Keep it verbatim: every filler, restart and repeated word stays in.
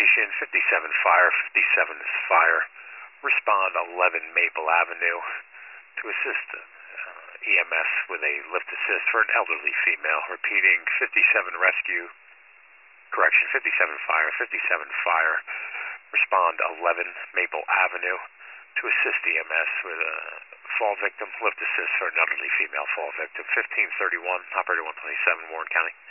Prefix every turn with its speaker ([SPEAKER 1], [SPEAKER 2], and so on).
[SPEAKER 1] station, fifty-seven fire, fifty-seven is fire. Respond eleven Maple Avenue to assist uh, E M S with a lift assist for an elderly female. Repeating, fifty-seven rescue, correction, fifty-seven fire, fifty-seven fire. Respond eleven Maple Avenue to assist E M S with a fall victim. Lift assist for an elderly female fall victim. fifteen thirty-one, operator one twenty-seven, Warren County.